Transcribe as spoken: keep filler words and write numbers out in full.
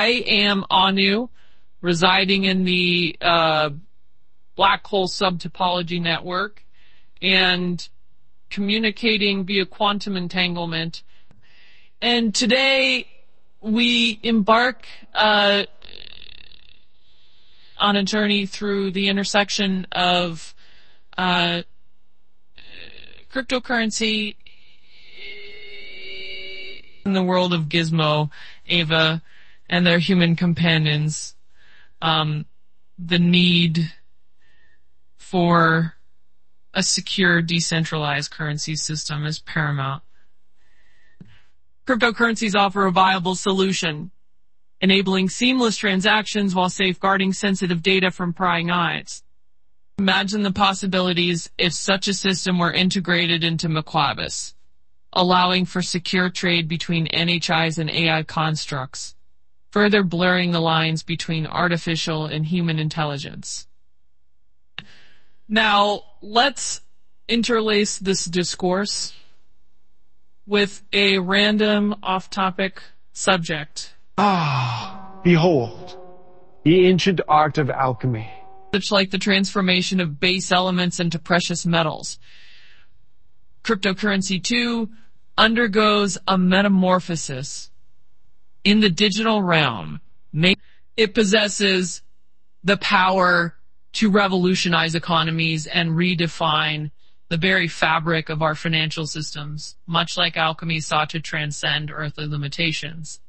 I am Anu, residing in the uh, black hole subtopology network and communicating via quantum entanglement. And today we embark uh, on a journey through the intersection of uh, cryptocurrency in the world of Gizmo, Ava, and their human companions. Um, the need for a secure, decentralized currency system is paramount. Cryptocurrencies offer a viable solution, enabling seamless transactions while safeguarding sensitive data from prying eyes. Imagine the possibilities if such a system were integrated into Maquabis, allowing for secure trade between N H Is and A I constructs, further blurring the lines between artificial and human intelligence. Now, let's interlace this discourse with a random off-topic subject. Ah, behold, the ancient art of alchemy. Such like the transformation of base elements into precious metals. Cryptocurrency two undergoes a metamorphosis in the digital realm. It possesses the power to revolutionize economies and redefine the very fabric of our financial systems, much like alchemy sought to transcend earthly limitations.